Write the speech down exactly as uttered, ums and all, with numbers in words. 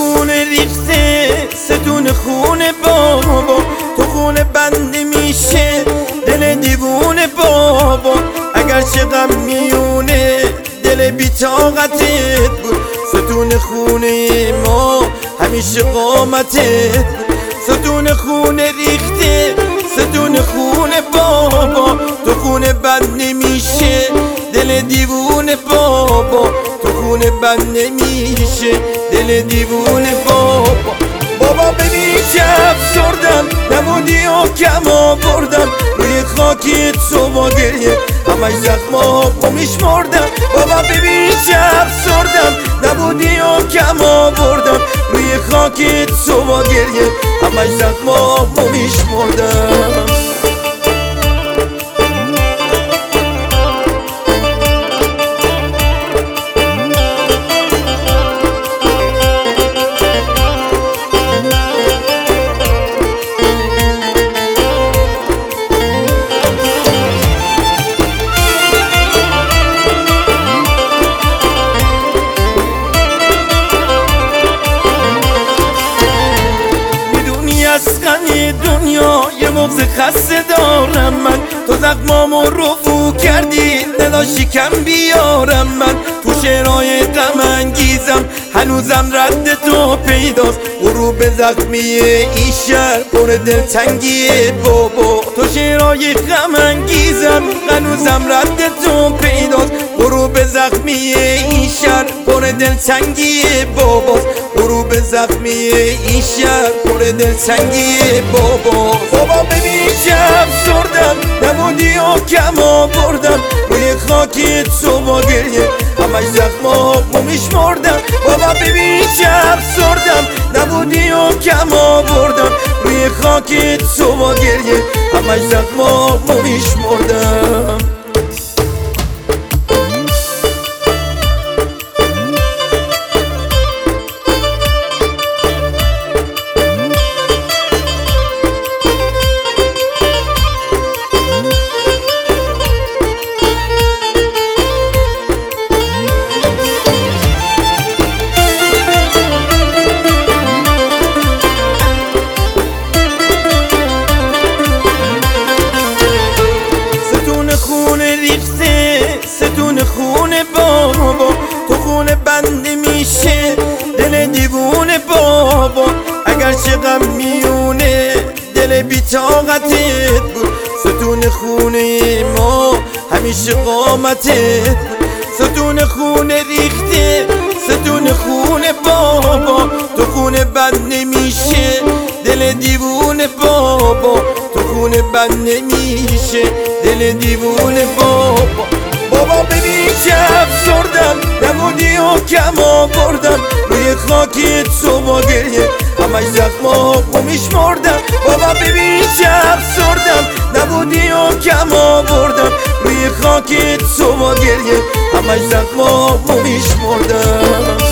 خونه ریخته ستون خونه بابا، تو خونه بنده میشه دل دیوونه بابا. اگر چه غم میونه دل بی‌طاقتت بود، ستون خونه ما همیشه قامتت بود. ستون خونه ریخته ستون خونه بابا، تو خونه بنده میشه دل دیوونه بابا، تو خونه بنده میشه دل دیوونه بابا. بابا ببین چه افسردم، نمودی و کم آوردم روی خاکی تو با گریه همش زخما قمیش مردم. بابا ببین چه افسردم، نبودی و کم آوردم روی خاکی تو با گریه همش زخما قمیش مردم. اسقنی دنیا یه مغز خسته دارم من، تو زخمامو رفو کردی ندا شکم بیارم من. تو شعرهای غم انگیزم هنوزم رد تو پیداست، غروب زخمی این شهر پر دلتنگیه بابا. تو شعرهای غم انگیزم هنوزم رد تو پیداست، غروب زخمی این شهر پر دلتنگیه بابا. غروب زخمی این شهر پر دلتنگیه بابا. بابا ببین چه افسردم، نمودی و کم آوردم روی خاکی تو با گریه همش زخما قمیش مردم. بابا ببین چه افسردم، نبودی و کم آوردم روی خاکی تو با گریه همش زخما قمیش مردم. ستون خونه بابا، تو خونه بنده میشه دل دیوونه بابا. اگر چه غم میونه دل بی‌طاقتت بود، ستون خونه ما همیشه قامتت بود. ستون خونه ریخته ستون خونه بابا، تو خونه بنده میشه دل دیوونه بابا، تو خونه بنده میشه دل دیوونه بابا. بابا ببین چه افسردم، نمودی و کم آوردم روی خاکی تو با گریه همش زخما قمیش مردم. بابا ببین چه افسردم، نبودی و کم آوردم روی خاکی تو با گریه همش زخما قمیش مردم.